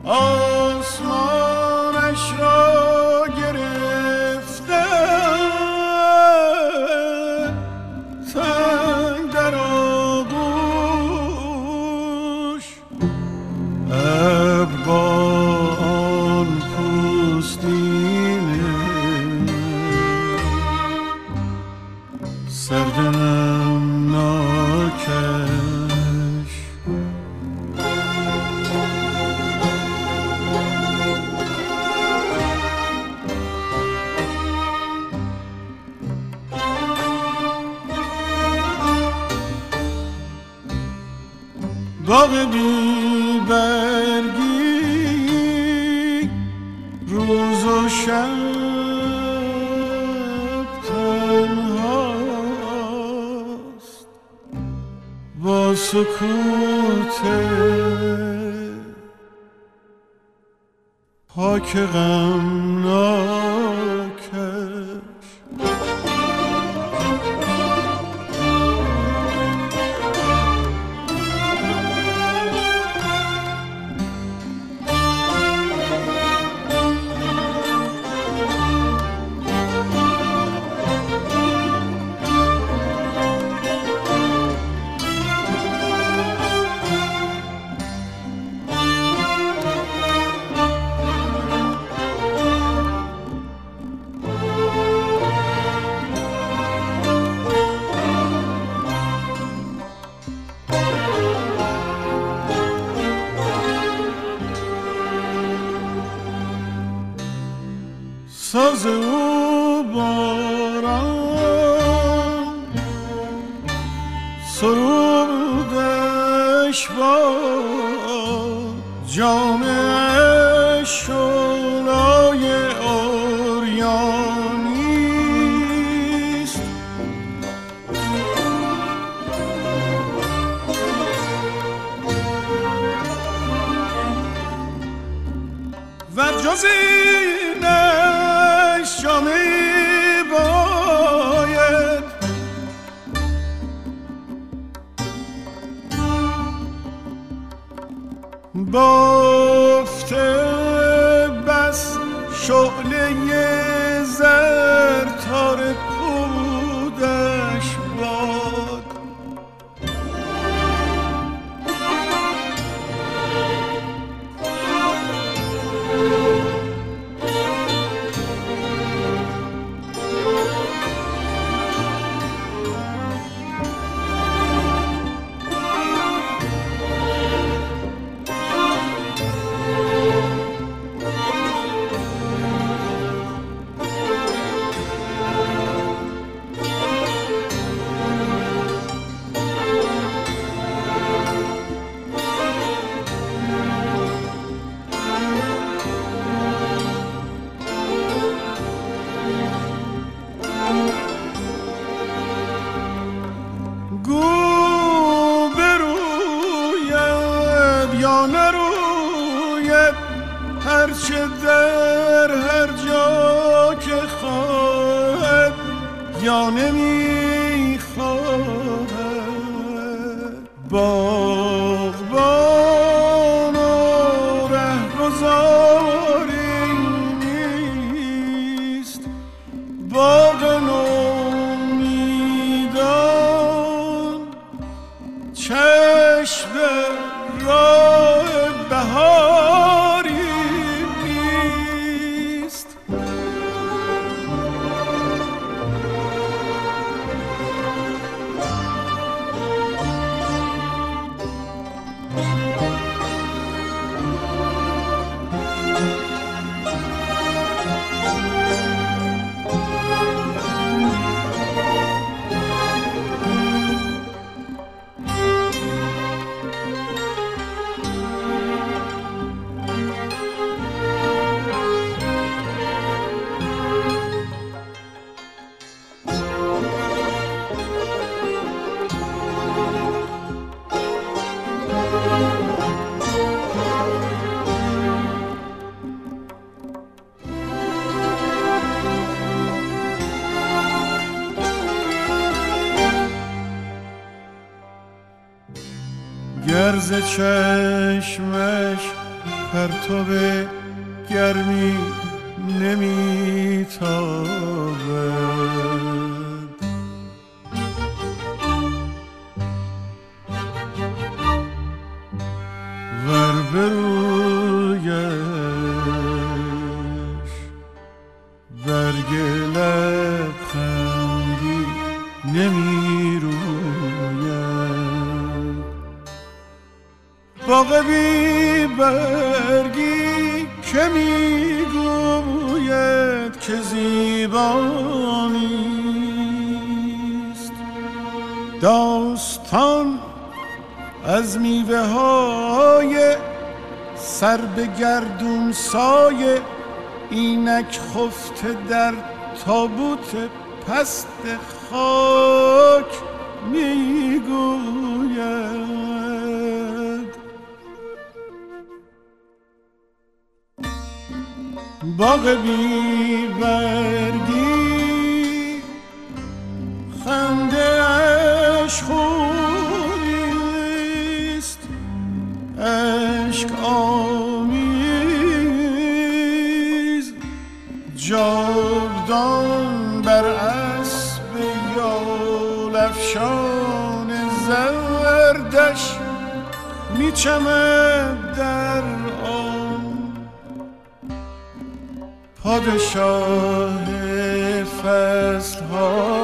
آسمانش را گرفته تنگ در آغوش، ابر با آن پوستینه سرد نمناکش. باغ بی برگی روز و شب تنهاست، با سکوت پاک غمناکش. ساز او باران، سرودش با جام شعلای عریانیست. و جز اینش جامی باید بافته بس شعله زر تار پودش باد. هرچه در هر جا که خواهد یا نمیخواهد، باغبان و رهگذاری نیست. باغ نومیدان چشم راه بهاری نیست. گرز چشمش پرتاب گرمی نمیتابد. ور برویش برگ لبخندی نمیروید. باغ بی برگی که میگوید که زیبا نیست. داستان از میوه های سر به گردون سایه اینک خفته در تابوت پست خاک میگوید. باغ بی برگی خنده اش خوبیست، عشق آمیز جاودان بر اسب یال افشان زردش میچمد در آن. پادشاه فصل ها